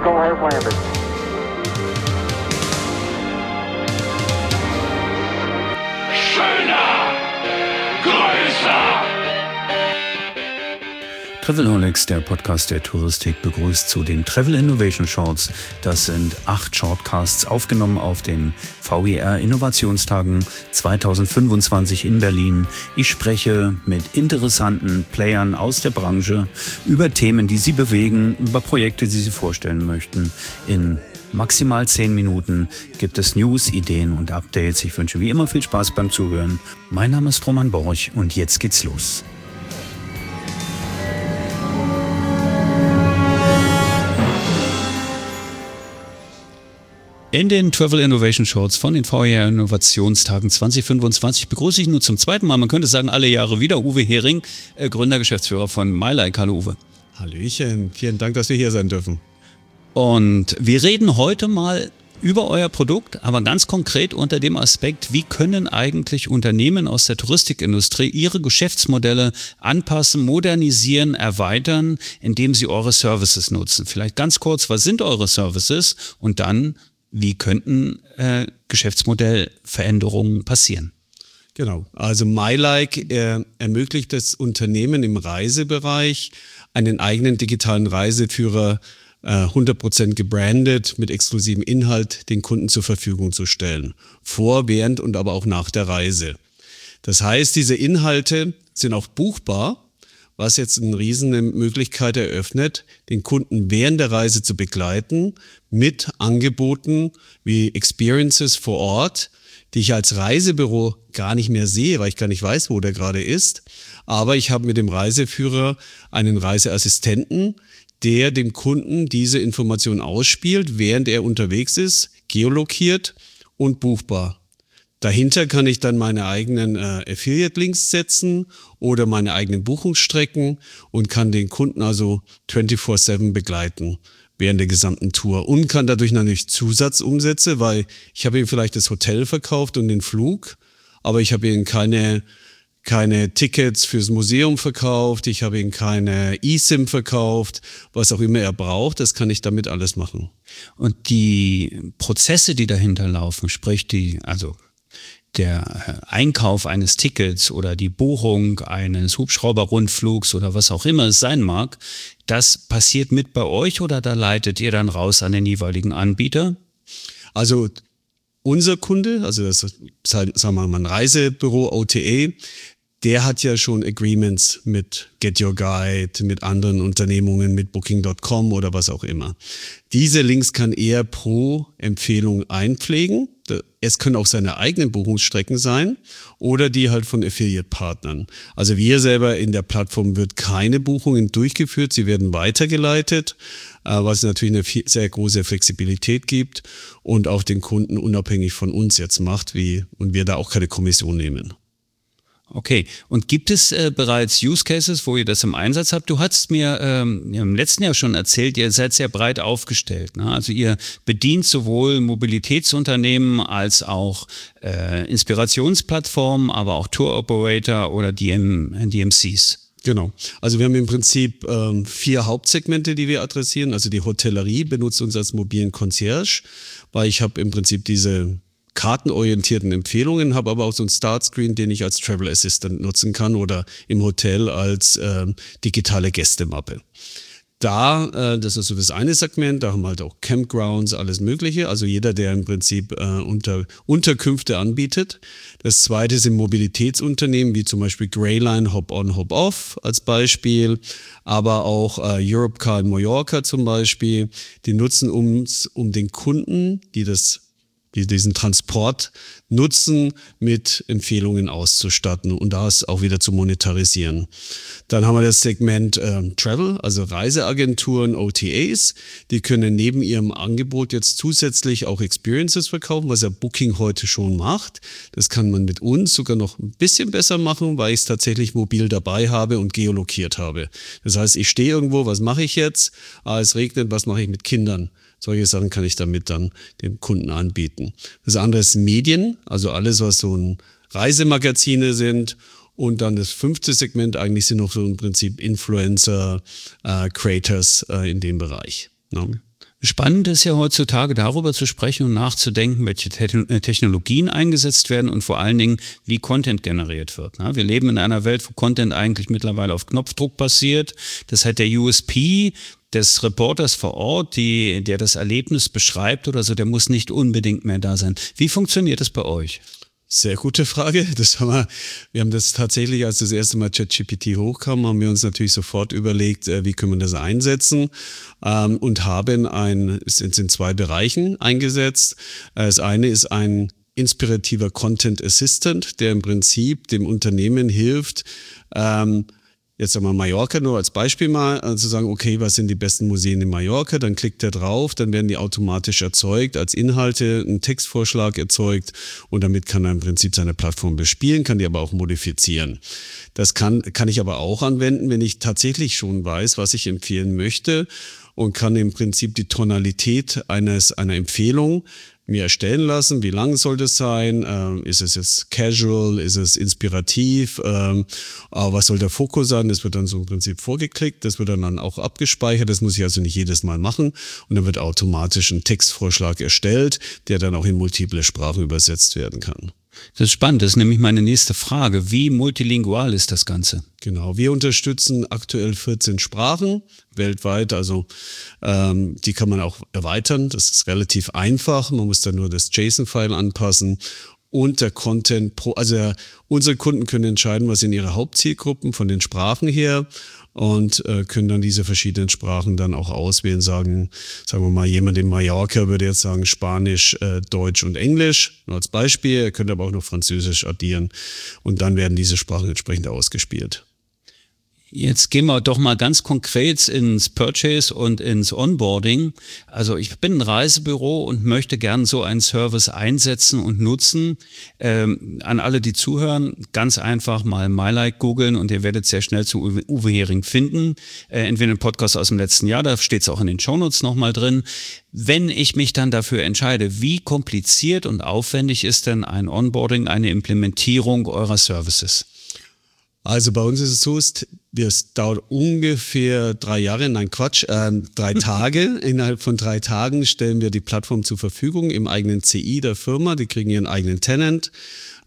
Eagle has landed. Schöner, größer. Travelholics, der Podcast der Touristik, begrüßt zu den Travel Innovation Shorts. Das sind 8 Shortcasts, aufgenommen auf den VIR Innovationstagen 2025 in Berlin. Ich spreche mit interessanten Playern aus der Branche über Themen, die sie bewegen, über Projekte, die sie vorstellen möchten. In maximal 10 Minuten gibt es News, Ideen und Updates. Ich wünsche wie immer viel Spaß beim Zuhören. Mein Name ist Roman Borch und jetzt geht's los. In den Travel Innovation Shorts von den VIR Innovationstagen 2025 begrüße ich nur zum zweiten Mal, man könnte sagen alle Jahre wieder, Uwe Hering, Gründer, Geschäftsführer von MyLike. Hallo Uwe. Hallöchen, vielen Dank, dass wir hier sein dürfen. Und wir reden heute mal über euer Produkt, aber ganz konkret unter dem Aspekt, wie können eigentlich Unternehmen aus der Touristikindustrie ihre Geschäftsmodelle anpassen, modernisieren, erweitern, indem sie eure Services nutzen. Vielleicht ganz kurz, was sind eure Services und dann, wie könnten Geschäftsmodellveränderungen passieren? Genau, also MyLike ermöglicht es Unternehmen im Reisebereich, einen eigenen digitalen Reiseführer 100% gebrandet mit exklusivem Inhalt den Kunden zur Verfügung zu stellen. Vor, während und aber auch nach der Reise. Das heißt, diese Inhalte sind auch buchbar, was jetzt eine riesen Möglichkeit eröffnet, den Kunden während der Reise zu begleiten mit Angeboten wie Experiences vor Ort, die ich als Reisebüro gar nicht mehr sehe, weil ich gar nicht weiß, wo der gerade ist. Aber ich habe mit dem Reiseführer einen Reiseassistenten, der dem Kunden diese Information ausspielt, während er unterwegs ist, geolokiert und buchbar. Dahinter kann ich dann meine eigenen Affiliate-Links setzen oder meine eigenen Buchungsstrecken und kann den Kunden also 24/7 begleiten während der gesamten Tour und kann dadurch natürlich Zusatzumsätze, weil ich habe ihm vielleicht das Hotel verkauft und den Flug, aber ich habe ihm keine Tickets fürs Museum verkauft, ich habe ihm keine eSIM verkauft, was auch immer er braucht, das kann ich damit alles machen. Und die Prozesse, die dahinter laufen, sprich der Einkauf eines Tickets oder die Buchung eines Hubschrauberrundflugs oder was auch immer es sein mag, das passiert mit bei euch oder da leitet ihr dann raus an den jeweiligen Anbieter? Also unser Kunde, also das sagen wir mal ein Reisebüro OTA, der hat ja schon Agreements mit Get Your Guide, mit anderen Unternehmungen, mit Booking.com oder was auch immer. Diese Links kann er pro Empfehlung einpflegen. Es können auch seine eigenen Buchungsstrecken sein oder die halt von Affiliate-Partnern. Also wir selber in der Plattform wird keine Buchungen durchgeführt, sie werden weitergeleitet, was natürlich eine sehr große Flexibilität gibt und auch den Kunden unabhängig von uns jetzt macht, und wir da auch keine Kommission nehmen. Okay, und gibt es bereits Use Cases, wo ihr das im Einsatz habt? Du hast mir im letzten Jahr schon erzählt, ihr seid sehr breit aufgestellt, ne? Also ihr bedient sowohl Mobilitätsunternehmen als auch Inspirationsplattformen, aber auch Tour Operator oder DMCs. Genau. Also wir haben im Prinzip 4 Hauptsegmente, die wir adressieren. Also die Hotellerie benutzt uns als mobilen Concierge, weil ich habe im Prinzip diese kartenorientierten Empfehlungen, habe aber auch so einen Startscreen, den ich als Travel Assistant nutzen kann oder im Hotel als digitale Gästemappe. Das ist so das eine Segment, da haben wir halt auch Campgrounds, alles Mögliche, also jeder, der im Prinzip Unterkünfte anbietet. Das zweite sind Mobilitätsunternehmen, wie zum Beispiel Greyline, Hop-on, Hop-off als Beispiel, aber auch Europcar in Mallorca zum Beispiel, die nutzen uns, um den Kunden, die diesen Transport nutzen, mit Empfehlungen auszustatten und das auch wieder zu monetarisieren. Dann haben wir das Segment Travel, also Reiseagenturen, OTAs. Die können neben ihrem Angebot jetzt zusätzlich auch Experiences verkaufen, was ja Booking heute schon macht. Das kann man mit uns sogar noch ein bisschen besser machen, weil ich es tatsächlich mobil dabei habe und geolokiert habe. Das heißt, ich stehe irgendwo, was mache ich jetzt? Es regnet, was mache ich mit Kindern? Solche Sachen kann ich damit dann dem Kunden anbieten. Das andere ist Medien, also alles, was so ein Reisemagazine sind. Und dann das 5. Segment eigentlich sind noch so im Prinzip Influencer, Creators in dem Bereich. Ne? Spannend ist ja heutzutage darüber zu sprechen und nachzudenken, welche Technologien eingesetzt werden und vor allen Dingen, wie Content generiert wird. Wir leben in einer Welt, wo Content eigentlich mittlerweile auf Knopfdruck passiert. Das heißt, der USP des Reporters vor Ort, der das Erlebnis beschreibt oder so, der muss nicht unbedingt mehr da sein. Wie funktioniert das bei euch? Sehr gute Frage. Wir haben das tatsächlich, als das erste Mal ChatGPT hochkam, haben wir uns natürlich sofort überlegt, wie können wir das einsetzen, und haben es sind in 2 Bereichen eingesetzt. Das eine ist ein inspirativer Content Assistant, der im Prinzip dem Unternehmen hilft, jetzt sagen wir Mallorca nur als Beispiel mal, zu sagen, okay, was sind die besten Museen in Mallorca? Dann klickt er drauf, dann werden die automatisch erzeugt, als Inhalte, ein Textvorschlag erzeugt, und damit kann er im Prinzip seine Plattform bespielen, kann die aber auch modifizieren. Das kann ich aber auch anwenden, wenn ich tatsächlich schon weiß, was ich empfehlen möchte, und kann im Prinzip die Tonalität einer Empfehlung mir erstellen lassen. Wie lang soll das sein? Ist es jetzt casual? Ist es inspirativ? Was soll der Fokus sein? Das wird dann so im Prinzip vorgeklickt. Das wird dann auch abgespeichert. Das muss ich also nicht jedes Mal machen. Und dann wird automatisch ein Textvorschlag erstellt, der dann auch in multiple Sprachen übersetzt werden kann. Das ist spannend, das ist nämlich meine nächste Frage. Wie multilingual ist das Ganze? Genau, wir unterstützen aktuell 14 Sprachen weltweit, also die kann man auch erweitern. Das ist relativ einfach, man muss dann nur das JSON-File anpassen. Und der Content, unsere Kunden können entscheiden, was sind ihre Hauptzielgruppen von den Sprachen her, und können dann diese verschiedenen Sprachen dann auch auswählen, sagen wir mal, jemand in Mallorca würde jetzt sagen Spanisch, Deutsch und Englisch, nur als Beispiel. Er könnte aber auch noch Französisch addieren, und dann werden diese Sprachen entsprechend ausgespielt. Jetzt gehen wir doch mal ganz konkret ins Purchase und ins Onboarding. Also ich bin ein Reisebüro und möchte gern so einen Service einsetzen und nutzen. An alle, die zuhören, ganz einfach mal MyLike googeln und ihr werdet sehr schnell zu Uwe Hering finden. Entweder einen Podcast aus dem letzten Jahr, da steht es auch in den Shownotes nochmal drin. Wenn ich mich dann dafür entscheide, wie kompliziert und aufwendig ist denn ein Onboarding, eine Implementierung eurer Services? Also bei uns ist es so, es dauert ungefähr 3 Tage. Innerhalb von 3 Tagen stellen wir die Plattform zur Verfügung im eigenen CI der Firma. Die kriegen ihren eigenen Tenant.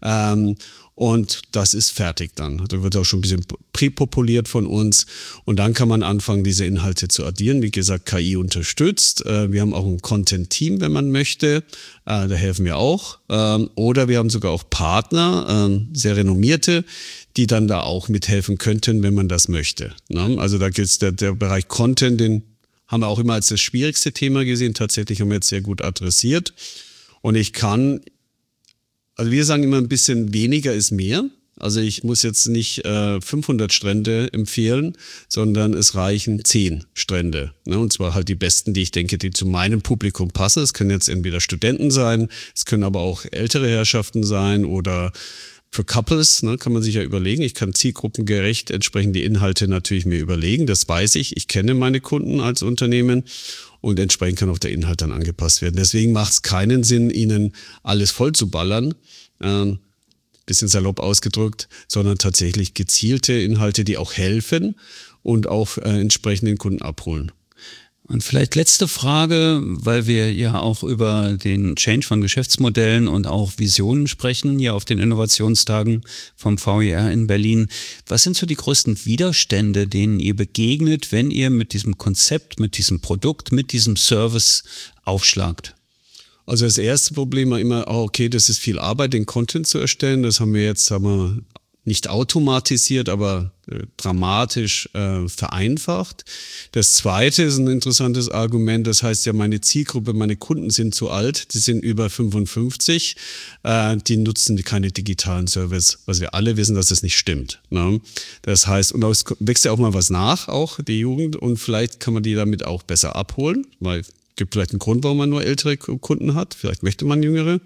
Und das ist fertig dann. Da wird auch schon ein bisschen präpopuliert von uns. Und dann kann man anfangen, diese Inhalte zu addieren. Wie gesagt, KI unterstützt. Wir haben auch ein Content-Team, wenn man möchte. Da helfen wir auch. Oder wir haben sogar auch Partner, sehr renommierte, die dann da auch mithelfen könnten, wenn man das möchte. Also da gilt der Bereich Content, den haben wir auch immer als das schwierigste Thema gesehen. Tatsächlich haben wir jetzt sehr gut adressiert. Und also wir sagen immer, ein bisschen weniger ist mehr. Also ich muss jetzt nicht 500 Strände empfehlen, sondern es reichen 10 Strände. Und zwar halt die besten, die ich denke, die zu meinem Publikum passen. Es können jetzt entweder Studenten sein, es können aber auch ältere Herrschaften sein oder für Couples, kann man sich ja überlegen. Ich kann zielgruppengerecht entsprechend die Inhalte natürlich mir überlegen. Das weiß ich. Ich kenne meine Kunden als Unternehmen. Und entsprechend kann auch der Inhalt dann angepasst werden. Deswegen macht es keinen Sinn, ihnen alles voll zu ballern, bisschen salopp ausgedrückt, sondern tatsächlich gezielte Inhalte, die auch helfen und auch entsprechend den Kunden abholen. Und vielleicht letzte Frage, weil wir ja auch über den Change von Geschäftsmodellen und auch Visionen sprechen, hier auf den Innovationstagen vom VIR in Berlin. Was sind so die größten Widerstände, denen ihr begegnet, wenn ihr mit diesem Konzept, mit diesem Produkt, mit diesem Service aufschlagt? Also das erste Problem war immer, okay, das ist viel Arbeit, den Content zu erstellen. Das haben wir jetzt, nicht automatisiert, aber dramatisch vereinfacht. Das zweite ist ein interessantes Argument, das heißt ja, meine Zielgruppe, meine Kunden sind zu alt, die sind über 55, die nutzen keine digitalen Service, was wir alle wissen, dass das nicht stimmt. Das heißt, und es wächst ja auch mal was nach, auch die Jugend, und vielleicht kann man die damit auch besser abholen, weil es gibt vielleicht einen Grund, warum man nur ältere Kunden hat, vielleicht möchte man jüngere.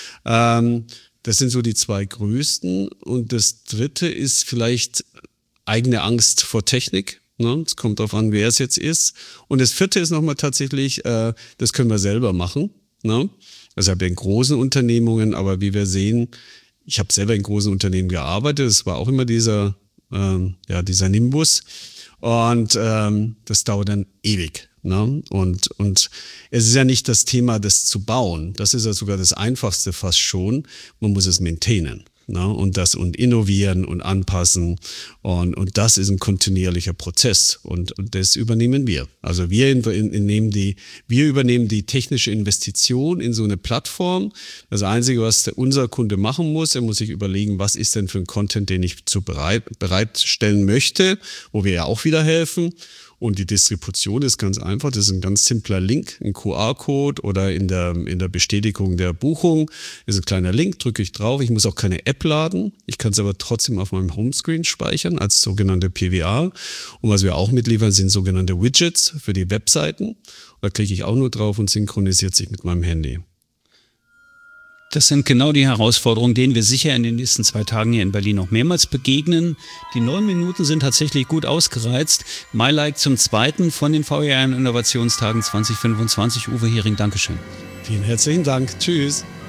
Das sind so die 2 größten. Und das dritte ist vielleicht eigene Angst vor Technik. Es kommt darauf an, wer es jetzt ist. Und das vierte ist nochmal tatsächlich, das können wir selber machen. Also bei großen Unternehmungen, aber wie wir sehen, ich habe selber in großen Unternehmen gearbeitet. Es war auch immer dieser Nimbus. Und das dauert dann ewig. Ne? Und es ist ja nicht das Thema, das zu bauen. Das ist ja sogar das Einfachste fast schon. Man muss es maintainen. Ne? Und innovieren und anpassen. Und das ist ein kontinuierlicher Prozess. Und das übernehmen wir. Also wir übernehmen die technische Investition in so eine Plattform. Das Einzige, was unser Kunde machen muss, er muss sich überlegen, was ist denn für ein Content, den ich bereitstellen möchte, wo wir ja auch wieder helfen. Und die Distribution ist ganz einfach. Das ist ein ganz simpler Link, ein QR-Code oder in der Bestätigung der Buchung ist ein kleiner Link, drücke ich drauf. Ich muss auch keine App laden. Ich kann es aber trotzdem auf meinem Homescreen speichern als sogenannte PWA. Und was wir auch mitliefern, sind sogenannte Widgets für die Webseiten. Da klicke ich auch nur drauf und synchronisiert sich mit meinem Handy. Das sind genau die Herausforderungen, denen wir sicher in den nächsten 2 Tagen hier in Berlin noch mehrmals begegnen. Die 9 Minuten sind tatsächlich gut ausgereizt. MyLike zum 2. von den VER Innovationstagen 2025. Uwe Hering, Dankeschön. Vielen herzlichen Dank. Tschüss.